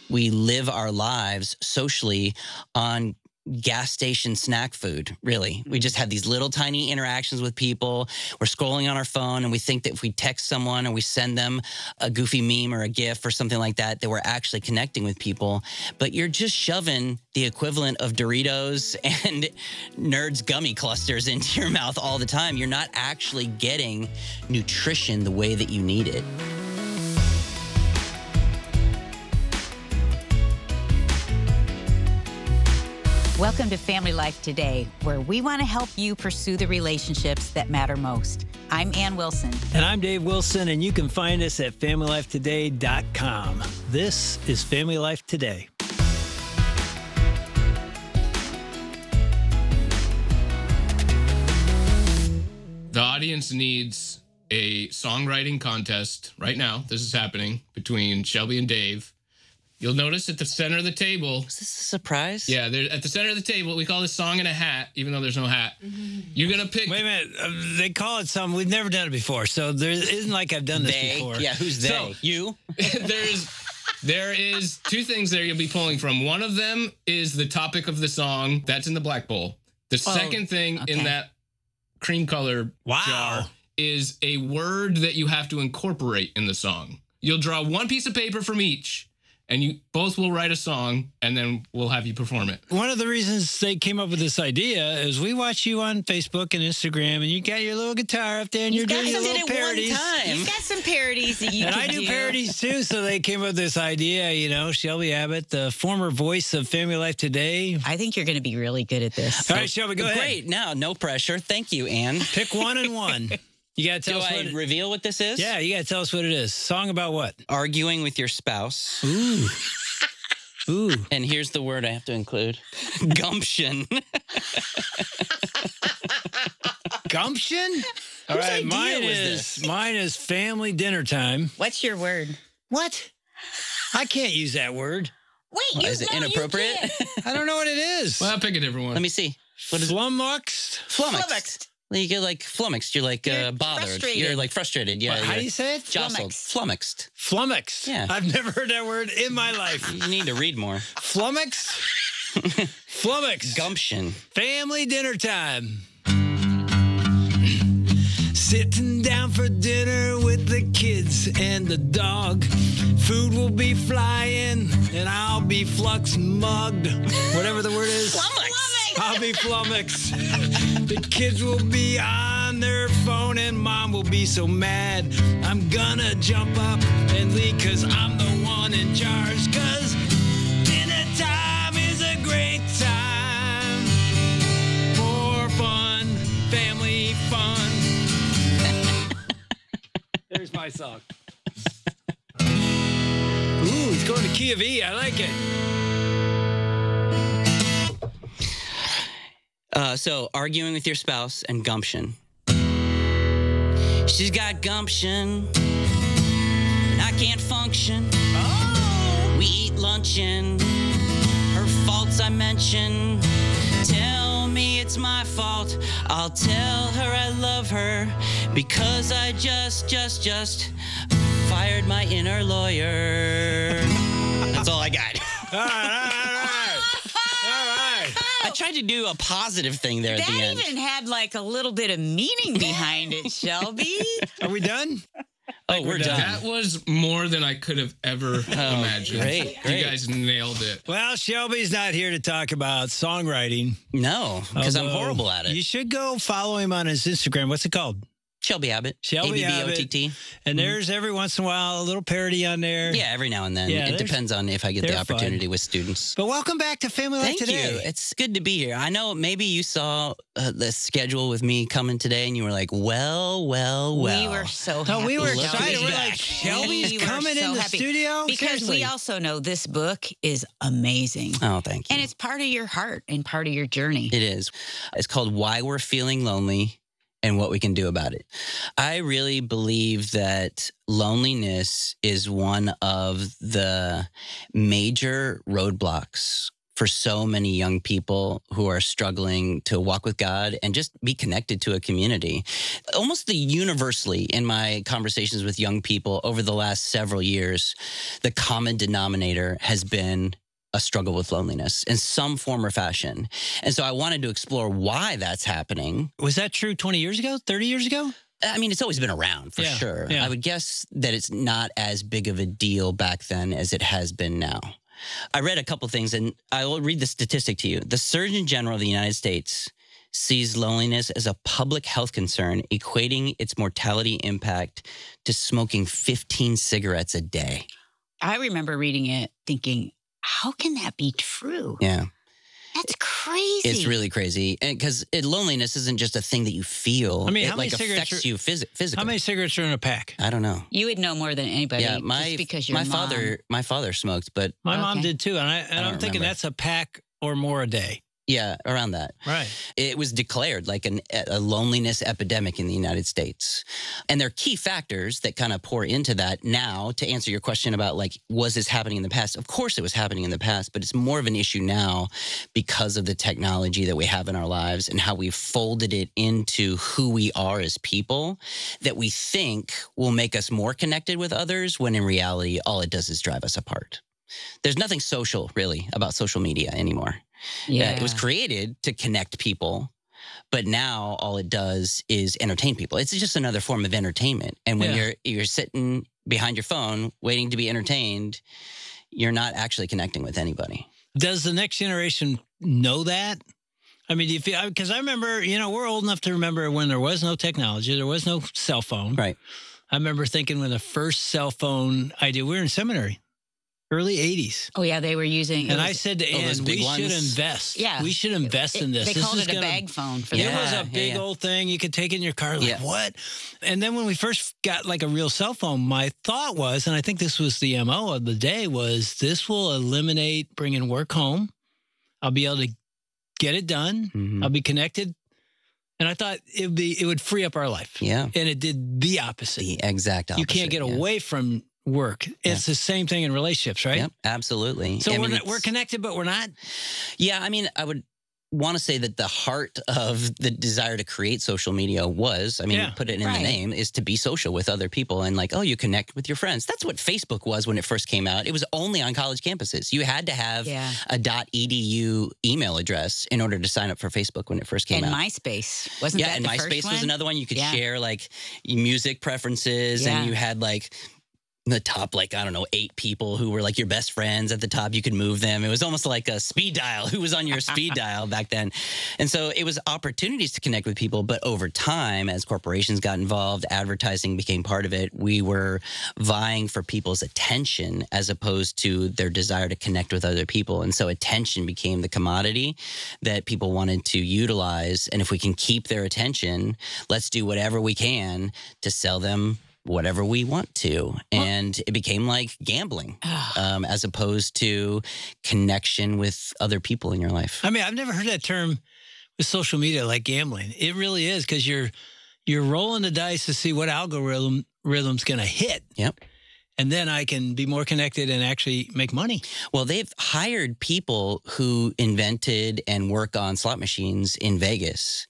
we live our lives socially on gas station snack food, really. We just have these little tiny interactions with people. We're scrolling on our phone, and we think that if we text someone or we send them a goofy meme or a GIF or something like that, that we're actually connecting with people. But you're just shoving the equivalent of Doritos and Nerds gummy clusters into your mouth all the time. You're not actually getting nutrition the way that you need it. Welcome to Family Life Today, where we want to help you pursue the relationships that matter most. I'm Ann Wilson. And I'm Dave Wilson, and you can find us at FamilyLifeToday.com. This is Family Life Today. The audience needs a songwriting contest right now. This is happening between Shelby and Dave. You'll notice at the center of the table. Is this a surprise? Yeah, at the center of the table, we call this Song in a Hat, even though there's no hat. You're going to pick. Wait a minute. They call it something. We've never done it before, so there isn't like I've done this before. Yeah, who's they? So, you? There is two things there you'll be pulling from. One of them is the topic of the song. That's in the black bowl. The second thing in that cream color jar is a word that you have to incorporate in the song. You'll draw one piece of paper from each, and you both will write a song, and then we'll have you perform it. One of the reasons they came up with this idea is we watch you on Facebook and Instagram, and you got your little guitar up there, and you're doing your little parodies. You've got some parodies that you and can I do parodies too, so they came up with this idea. You know, Shelby Abbott, the former voice of Family Life Today. I think you're going to be really good at this. All right, Shelby, go ahead. Great. Now, no pressure. Thank you, Ann. Pick one and one. You got to tell us what Do I reveal what this is? Yeah, you got to tell us what it is. Song about what? Arguing with your spouse. Ooh. Ooh. And here's the word I have to include. Gumption. Gumption? All right, mine is family dinner time. What's your word? What? I can't use that word. Wait, Is it inappropriate? I don't know what it is. Well, I'll pick a different one. Let me see. What is Flummoxed? Flummoxed. You get like flummoxed. You're like bothered. frustrated. You're like frustrated. Yeah. How do you say it? Jostled. Flummoxed. Flummoxed. Yeah. I've never heard that word in my life. You need to read more. Flummoxed? Flummoxed. Gumption. Family dinner time. Sitting down for dinner with the kids and the dog. Food will be flying and I'll be flux mugged. Whatever the word is. I'll be flummoxed. The kids will be on their phone and mom will be so mad. I'm gonna jump up and leave cause I'm the one in charge. Cause dinner time is a great time for fun, family fun. There's my song. Ooh, it's going to key of E. I like it. So, arguing with your spouse and gumption. She's got gumption, and I can't function. Oh. We eat luncheon, her faults I mention. Tell me it's my fault. I'll tell her I love her because I just fired my inner lawyer. That's all I got. All right. I tried to do a positive thing there at the end. That even had like a little bit of meaning behind it, Shelby. Are we done? Oh, we're done. That was more than I could have ever imagined. Great. You guys nailed it. Well, Shelby's not here to talk about songwriting. No, because I'm Although, horrible at it. You should go follow him on his Instagram. What's it called? Shelby Abbott. Shelby ABBOTT. And there's every once in a while a little parody on there. Yeah, every now and then. Yeah, it depends on if I get the they're opportunity with students. But welcome back to Family Life Thank Today. you. It's good to be here. I know maybe you saw the schedule with me coming today and you were like, well. We were so happy. No, we were Look excited. who's We're back. like, Shelby's We were coming so in the happy. studio? Because Seriously. we also know this book is amazing. Oh, thank you. And it's part of your heart and part of your journey. It is. It's called Why We're Feeling Lonely and What We Can Do About It. I really believe that loneliness is one of the major roadblocks for so many young people who are struggling to walk with God and just be connected to a community. Almost universally in my conversations with young people over the last several years, the common denominator has been a struggle with loneliness in some form or fashion. And so I wanted to explore why that's happening. Was that true 20 years ago, 30 years ago? I mean, it's always been around for sure. Yeah. I would guess that it's not as big of a deal back then as it has been now. I read a couple things, and I will read the statistic to you. The Surgeon General of the United States sees loneliness as a public health concern, equating its mortality impact to smoking 15 cigarettes a day. I remember reading it thinking, how can that be true? Yeah. That's crazy. It's really crazy. And because loneliness isn't just a thing that you feel. I mean, it how many cigarettes affects you physically. How many cigarettes are in a pack? I don't know. You would know more than anybody. Yeah, just because your my father smoked, but My mom did too. And I'm thinking remember. that's a pack or more a day. yeah, around that. Right. It was declared like a loneliness epidemic in the United States. And there are key factors that kind of pour into that now. To answer your question about like, was this happening in the past? Of course it was happening in the past, but it's more of an issue now because of the technology that we have in our lives and how we've folded it into who we are as people that we think will make us more connected with others when in reality, all it does is drive us apart. There's nothing social really about social media anymore. Yeah. It was created to connect people, but now all it does is entertain people. It's just another form of entertainment. And when you're sitting behind your phone waiting to be entertained, you're not actually connecting with anybody. Does the next generation know that? I mean, do you feel, because I remember, we're old enough to remember when there was no technology, there was no cell phone. Right. I remember thinking when the first cell phone idea, we were in seminary. Early 80s. Oh, yeah, they were using... And I said to Ann, we should invest. Yeah. We should invest in this. They this called is it a bag phone for them. It was a big old thing. You could take it in your car. Like, what? And then when we first got like a real cell phone, my thought was, and I think this was the MO of the day, was this will eliminate bringing work home. I'll be able to get it done. Mm-hmm. I'll be connected. And I thought it would free up our life. Yeah. And it did the opposite. The exact opposite. You can't get away from work. It's the same thing in relationships, right? Yep, absolutely. So we're connected, but we're not? Yeah, I mean, I would want to say that the heart of the desire to create social media was, put it in the name, is to be social with other people and like, you connect with your friends. That's what Facebook was when it first came out. It was only on college campuses. You had to have a .edu email address in order to sign up for Facebook when it first came out. And MySpace. Wasn't that and the MySpace first one? was another one. You could share like music preferences and you had like the top, 8 people who were like your best friends at the top. You could move them. It was almost like a speed dial. Who was on your speed dial back then? And so it was opportunities to connect with people. But over time, as corporations got involved, advertising became part of it. We were vying for people's attention as opposed to their desire to connect with other people. And so attention became the commodity that people wanted to utilize. And if we can keep their attention, let's do whatever we can to sell them whatever we want to. And it became like gambling as opposed to connection with other people in your life. I mean, I've never heard that term with social media, like gambling. It really is, because you're rolling the dice to see what algorithm's going to hit. Yep. And then I can be more connected and actually make money. Well, they've hired people who invented and work on slot machines in Vegas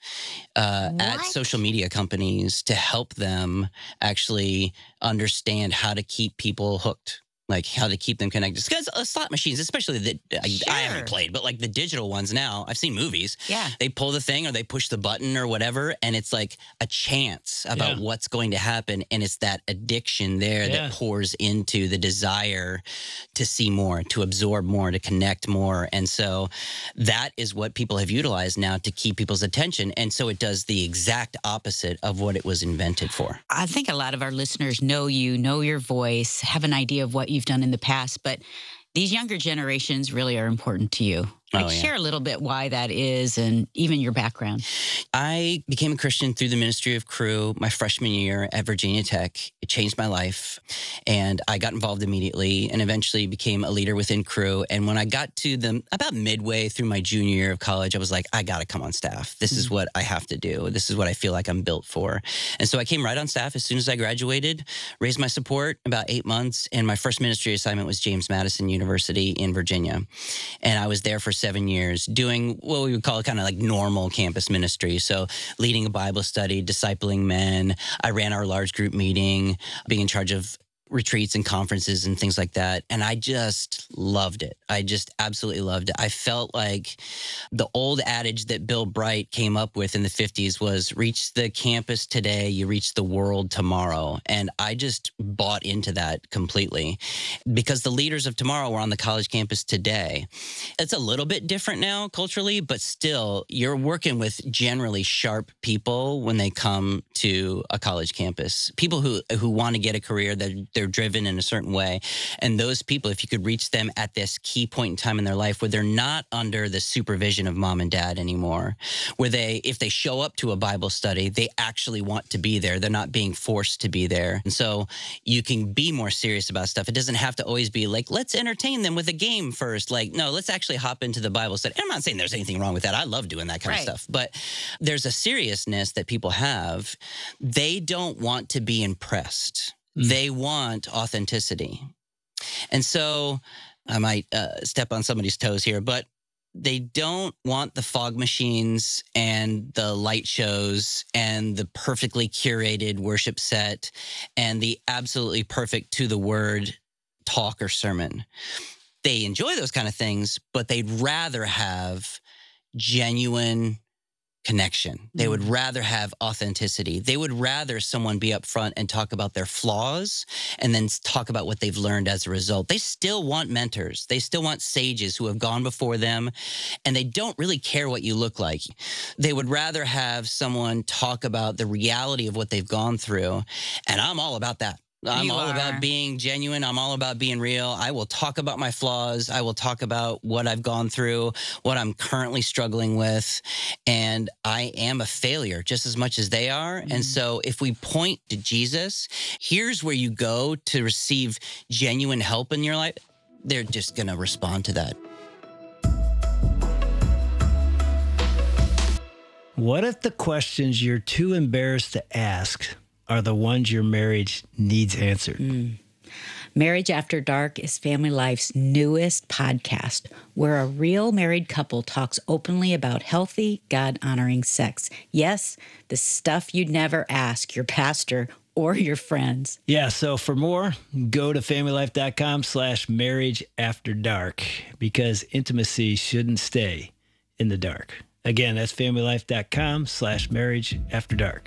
at social media companies to help them actually understand how to keep people hooked. Like how to keep them connected. Because slot machines, especially that I haven't played, but like the digital ones now, I've seen movies. Yeah. They pull the thing or they push the button or whatever, and it's like a chance about what's going to happen. And it's that addiction there that pours into the desire to see more, to absorb more, to connect more. And so that is what people have utilized now to keep people's attention. And so it does the exact opposite of what it was invented for. I think a lot of our listeners know you, know your voice, have an idea of what you've done in the past, but these younger generations really are important to you. Share a little bit why that is and even your background. I became a Christian through the ministry of Cru my freshman year at Virginia Tech. It changed my life, and I got involved immediately and eventually became a leader within Cru. And when I got to about midway through my junior year of college, I was like, I got to come on staff. This is what I have to do. This is what I feel like I'm built for. And so I came right on staff as soon as I graduated, raised my support about 8 months, and my first ministry assignment was James Madison University in Virginia. And I was there for 7 years doing what we would call kind of like normal campus ministry. So leading a Bible study, discipling men. I ran our large group meeting, being in charge of retreats and conferences and things like that. And I just loved it. I just absolutely loved it. I felt like the old adage that Bill Bright came up with in the 50s was reach the campus today, you reach the world tomorrow. And I just bought into that completely because the leaders of tomorrow were on the college campus today. It's a little bit different now culturally, but still you're working with generally sharp people when they come to a college campus. People who want to get a career, that they're driven in a certain way. And those people, if you could reach them at this key point in time in their life where they're not under the supervision of mom and dad anymore, where if they show up to a Bible study, they actually want to be there. They're not being forced to be there. And so you can be more serious about stuff. It doesn't have to always be like, let's entertain them with a game first. Like, no, let's actually hop into the Bible study. I'm not saying there's anything wrong with that. I love doing that kind of stuff. But there's a seriousness that people have. They don't want to be impressed. They want authenticity. And so I might step on somebody's toes here, but they don't want the fog machines and the light shows and the perfectly curated worship set and the absolutely perfect to the word talk or sermon. They enjoy those kind of things, but they'd rather have genuine connection. They would rather have authenticity. They would rather someone be up front and talk about their flaws and then talk about what they've learned as a result. They still want mentors. They still want sages who have gone before them, and they don't really care what you look like. They would rather have someone talk about the reality of what they've gone through, and I'm all about that. I'm all about being genuine. I'm all about being real. I will talk about my flaws. I will talk about what I've gone through, what I'm currently struggling with. And I am a failure just as much as they are. And so if we point to Jesus, here's where you go to receive genuine help in your life. They're just going to respond to that. What if the questions you're too embarrassed to ask are the ones your marriage needs answered? Marriage After Dark is Family Life's newest podcast, where a real married couple talks openly about healthy, God-honoring sex. Yes, the stuff you'd never ask your pastor or your friends. Yeah, so for more, go to familylife.com/marriageafterdark, because intimacy shouldn't stay in the dark. Again, that's familylife.com/marriageafterdark.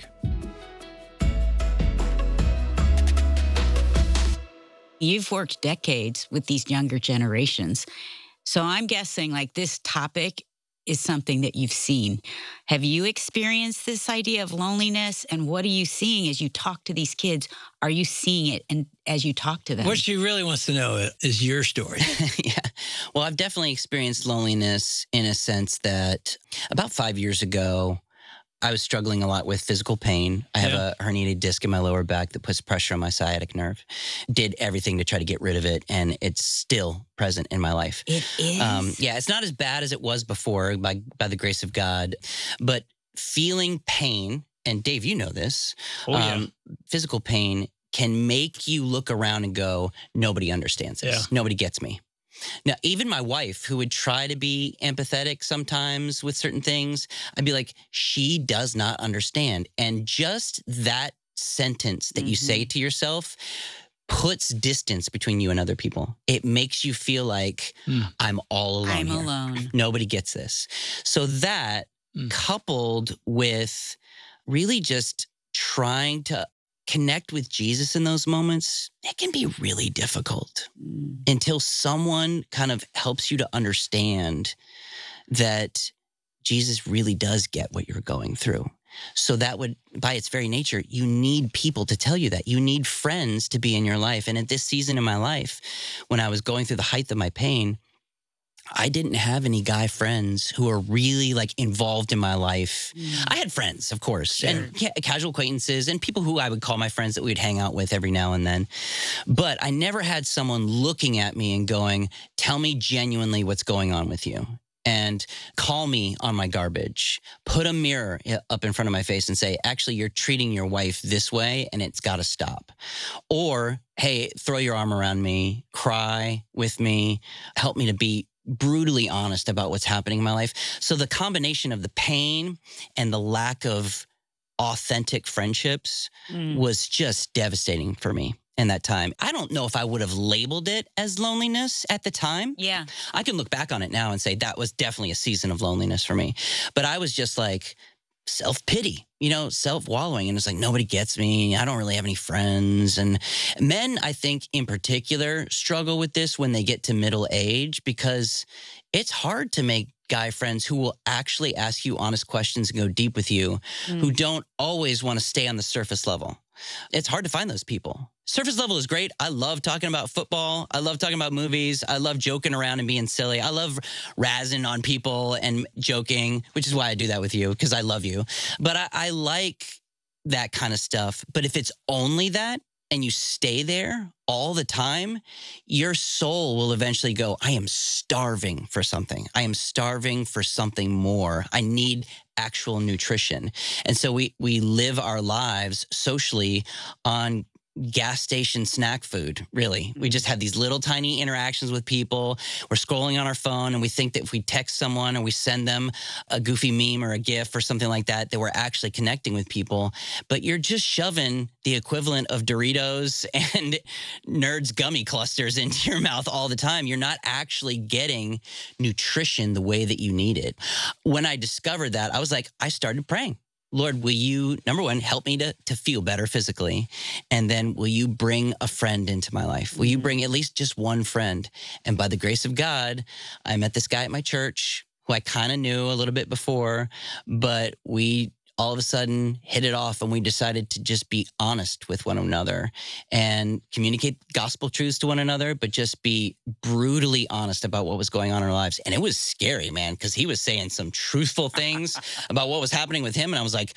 You've worked decades with these younger generations. So I'm guessing like this topic is something that you've seen. Have you experienced this idea of loneliness? And what are you seeing as you talk to these kids? Are you seeing it and as you talk to them? What she really wants to know is your story. Yeah. Well, I've definitely experienced loneliness in a sense that about 5 years ago, I was struggling a lot with physical pain. I have a herniated disc in my lower back that puts pressure on my sciatic nerve. Did everything to try to get rid of it, and it's still present in my life. It is? Yeah, it's not as bad as it was before by the grace of God, but feeling pain, and Dave, you know this, physical pain can make you look around and go, nobody understands this. Yeah. Nobody gets me. Now, even my wife, who would try to be empathetic sometimes with certain things, I'd be like, she does not understand. And just that sentence that you say to yourself puts distance between you and other people. It makes you feel like I'm all alone. I'm here. alone. Nobody gets this. So that coupled with really just trying to connect with Jesus in those moments, it can be really difficult until someone kind of helps you to understand that Jesus really does get what you're going through. So that would, by its very nature, you need people to tell you that. You need friends to be in your life. And at this season in my life, when I was going through the height of my pain, I didn't have any guy friends who were really like involved in my life. I had friends, of course, and casual acquaintances and people who I would call my friends that we would hang out with every now and then. But I never had someone looking at me and going, tell me genuinely what's going on with you. And call me on my garbage. Put a mirror up in front of my face and say, actually, you're treating your wife this way and it's got to stop. Or, hey, throw your arm around me, cry with me, help me to be brutally honest about what's happening in my life. So the combination of the pain and the lack of authentic friendships was just devastating for me in that time. I don't know if I would have labeled it as loneliness at the time. Yeah. I can look back on it now and say that was definitely a season of loneliness for me. But I was just like self-pity, self-wallowing. And it's like, nobody gets me. I don't really have any friends. And men, I think in particular, struggle with this when they get to middle age because it's hard to make guy friends who will actually ask you honest questions and go deep with you, who don't always want to stay on the surface level. It's hard to find those people. Surface level is great. I love talking about football. I love talking about movies. I love joking around and being silly. I love razzing on people and joking, which is why I do that with you, because I love you. But I like that kind of stuff. But if it's only that and you stay there all the time, your soul will eventually go, I am starving for something. I am starving for something more. I need actual nutrition. And so we live our lives socially on gas station snack food, really. We just have these little tiny interactions with people. We're scrolling on our phone and we think that if we text someone or we send them a goofy meme or a GIF or something like that, that we're actually connecting with people. But you're just shoving the equivalent of Doritos and Nerds gummy clusters into your mouth all the time. You're not actually getting nutrition the way that you need it. When I discovered that, I was like, I started praying. Lord, will you, number one, help me to feel better physically? And then will you bring a friend into my life? Will you bring at least just one friend? And by the grace of God, I met this guy at my church who I kind of knew a little bit before, but we all of a sudden hit it off and we decided to just be honest with one another and communicate gospel truths to one another, but just be brutally honest about what was going on in our lives. And it was scary, man, because he was saying some truthful things about what was happening with him. And I was like,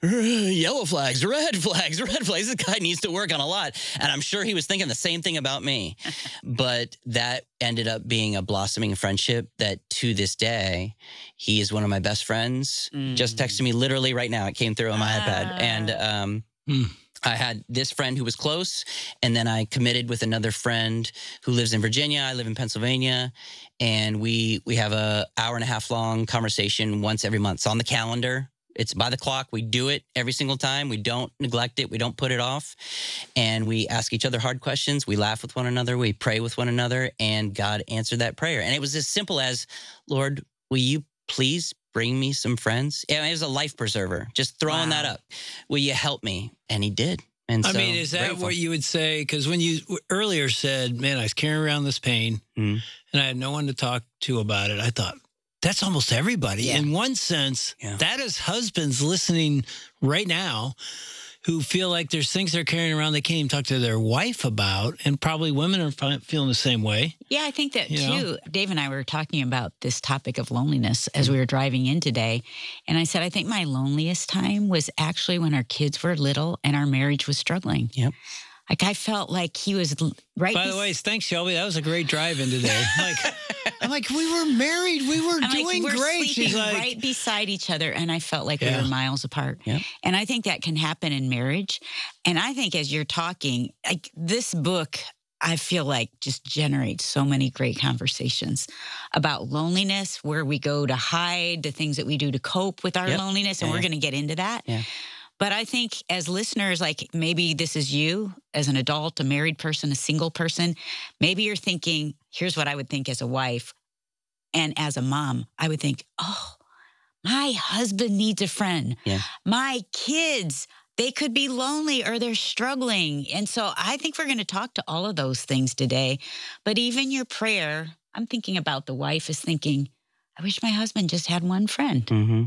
yellow flags, red flags, red flags. This guy needs to work on a lot. And I'm sure he was thinking the same thing about me. But that ended up being a blossoming friendship that to this day, he is one of my best friends. Just texted me literally right now. It came through on my iPad. And I had this friend who was close, and then I committed with another friend who lives in Virginia. I live in Pennsylvania, and we have a hour-and-a-half long conversation once every month. It's on the calendar. It's by the clock. We do it every single time. We don't neglect it. We don't put it off. And we ask each other hard questions. We laugh with one another. We pray with one another. And God answered that prayer. And it was as simple as, Lord, will you please bring me some friends? Yeah, it was a life preserver. Just throwing that up. Will you help me? And he did. And I mean, is that grateful. what you would say? Because when you earlier said, man, I was carrying around this pain and I had no one to talk to about it, I thought, that's almost everybody. Yeah. In one sense, that is husbands listening right now who feel like there's things they're carrying around they can't even talk to their wife about. And probably women are feeling the same way. Yeah, I think that too. Dave and I were talking about this topic of loneliness as we were driving in today. And I said, I think my loneliest time was actually when our kids were little and our marriage was struggling. Yep. Like I felt like he was right. By the way, thanks, Shelby. That was a great drive-in today. I'm like, we were married. We were doing we're great. She's like, right beside each other. And I felt like we were miles apart. Yeah. And I think that can happen in marriage. And I think as you're talking, like this book, I feel like just generates so many great conversations about loneliness, where we go to hide, the things that we do to cope with our loneliness. And we're going to get into that. Yeah. But I think as listeners, like maybe this is you as an adult, a married person, a single person, maybe you're thinking, here's what I would think as a wife. And as a mom, I would think, oh, my husband needs a friend. Yeah. My kids, they could be lonely or they're struggling. And so I think we're going to talk to all of those things today. But even your prayer, I'm thinking about the wife is thinking, I wish my husband just had one friend. Mm-hmm.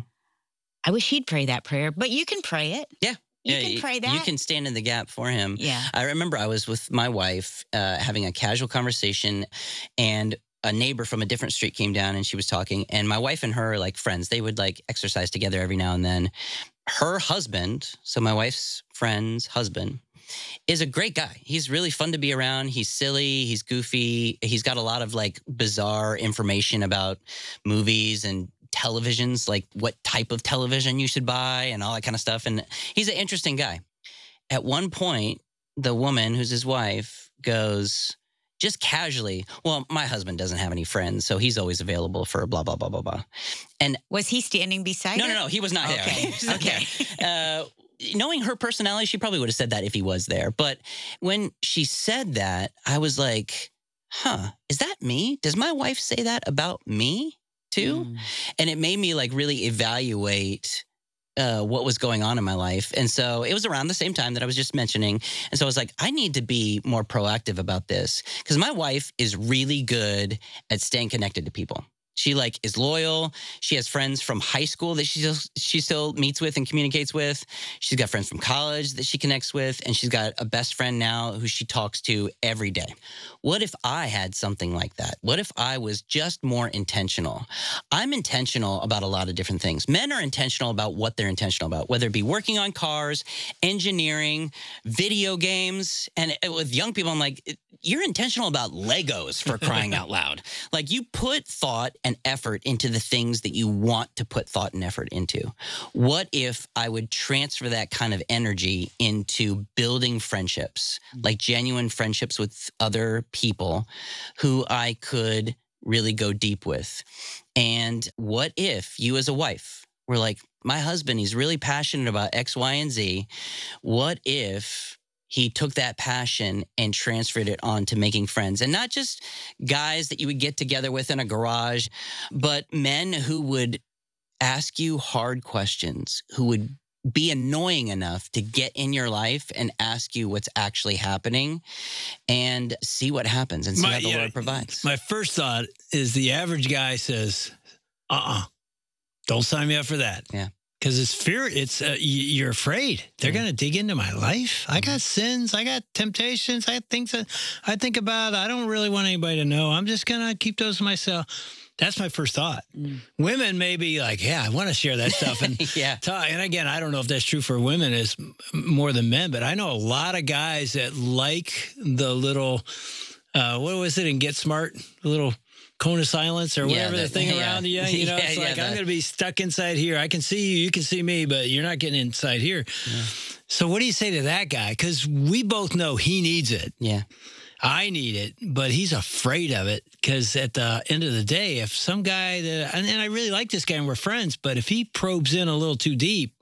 I wish he'd pray that prayer, but you can pray it. Yeah. You can pray that. You can stand in the gap for him. Yeah. I remember I was with my wife having a casual conversation, and a neighbor from a different street came down and she was talking, and my wife and her are like friends. They would like exercise together every now and then. Her husband, so my wife's friend's husband, is a great guy. He's really fun to be around. He's silly. He's goofy. He's got a lot of like bizarre information about movies and televisions, like what type of television you should buy and all that kind of stuff. And he's an interesting guy. At one point, the woman who's his wife goes, just casually, well, my husband doesn't have any friends, so he's always available for blah, blah, blah, blah, blah. And was he standing beside her? No, he was not okay. there. Okay. Knowing her personality, she probably would have said that if he was there. But when she said that, I was like, is that me? Does my wife say that about me too? And it made me like really evaluate what was going on in my life. And so it was around the same time that I was just mentioning. And so I was like, I need to be more proactive about this, because my wife is really good at staying connected to people. She like is loyal. She has friends from high school that she still meets with and communicates with. She's got friends from college that she connects with, and she's got a best friend now who she talks to every day. What if I had something like that? What if I was just more intentional? I'm intentional about a lot of different things. Men are intentional about what they're intentional about, whether it be working on cars, engineering, video games. And with young people, I'm like, you're intentional about Legos, for crying out loud. Like, you put thought and effort into the things that you want to put thought and effort into. What if I would transfer that kind of energy into building friendships, like genuine friendships with other people who I could really go deep with? And what if you as a wife were like, my husband, he's really passionate about X, Y, and Z. What if he took that passion and transferred it on to making friends? And not just guys that you would get together with in a garage, but men who would ask you hard questions, who would be annoying enough to get in your life and ask you what's actually happening, and see what happens and see how the Lord provides. My first thought is the average guy says, don't sign me up for that. Yeah. Because it's fear. It's you're afraid they're going to dig into my life. I got sins. I got temptations. I have things that I think about. I don't really want anybody to know. I'm just going to keep those to myself. That's my first thought. Women may be like, yeah, I want to share that stuff. And talk. And again, I don't know if that's true for women as more than men, but I know a lot of guys that like the little, what was it in Get Smart? The little cone of silence or whatever the thing around you. You know, it's like, I'm going to be stuck inside here. I can see you, you can see me, but you're not getting inside here. Yeah. So what do you say to that guy? Because we both know he needs it. Yeah. I need it, but he's afraid of it, because at the end of the day, if some guy that, and I really like this guy and we're friends, but if he probes in a little too deep,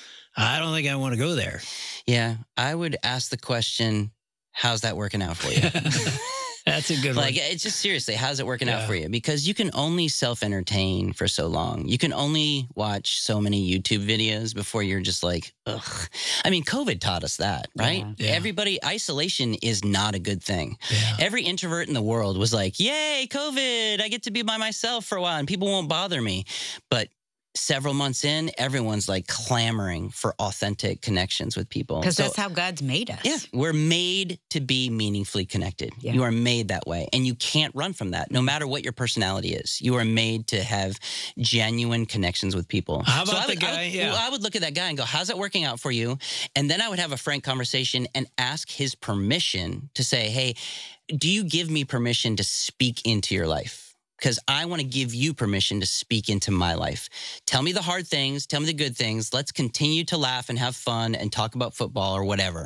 I don't think I want to go there. Yeah. I would ask the question, how's that working out for you? That's a good one. Like, it's just seriously, how's it working out for you? Because you can only self-entertain for so long. You can only watch so many YouTube videos before you're just like, ugh. I mean, COVID taught us that, right? Yeah. Everybody, isolation is not a good thing. Yeah. Every introvert in the world was like, yay, COVID, I get to be by myself for a while and people won't bother me. But several months in, everyone's like clamoring for authentic connections with people. Because that's how God's made us. Yeah, we're made to be meaningfully connected. Yeah. You are made that way. And you can't run from that, no matter what your personality is. You are made to have genuine connections with people. How about the guy? I would look at that guy and go, how's it working out for you? And then I would have a frank conversation and ask his permission to say, hey, do you give me permission to speak into your life? Because I want to give you permission to speak into my life. Tell me the hard things. Tell me the good things. Let's continue to laugh and have fun and talk about football or whatever.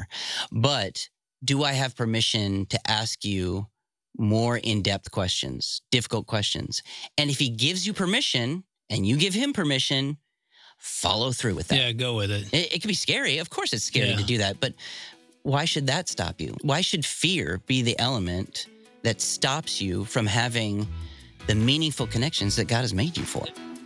But do I have permission to ask you more in-depth questions, difficult questions? And if he gives you permission and you give him permission, follow through with that. Yeah, go with it. It can be scary. Of course it's scary to do that. But why should that stop you? Why should fear be the element that stops you from having the meaningful connections that God has made you for?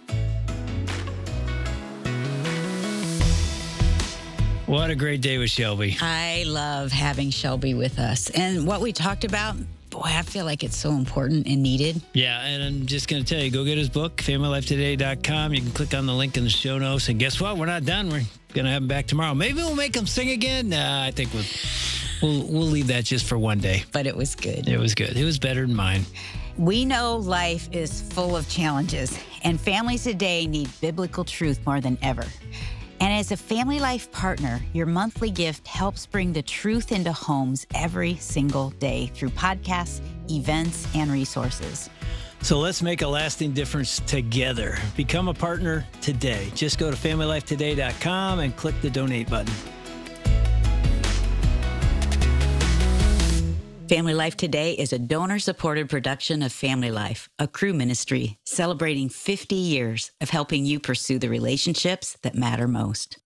What a great day with Shelby. I love having Shelby with us. And what we talked about, boy, I feel like it's so important and needed. Yeah, and I'm just going to tell you, go get his book, familylifetoday.com. You can click on the link in the show notes. And guess what? We're not done. We're going to have him back tomorrow. Maybe we'll make him sing again. Nah, I think we'll leave that just for one day. But it was good. It was good. It was better than mine. We know life is full of challenges, and families today need biblical truth more than ever. And as a Family Life partner, your monthly gift helps bring the truth into homes every single day through podcasts, events, and resources. So let's make a lasting difference together. Become a partner today. Just go to familylifetoday.com and click the donate button. Family Life Today is a donor-supported production of Family Life, a Cru ministry celebrating 50 years of helping you pursue the relationships that matter most.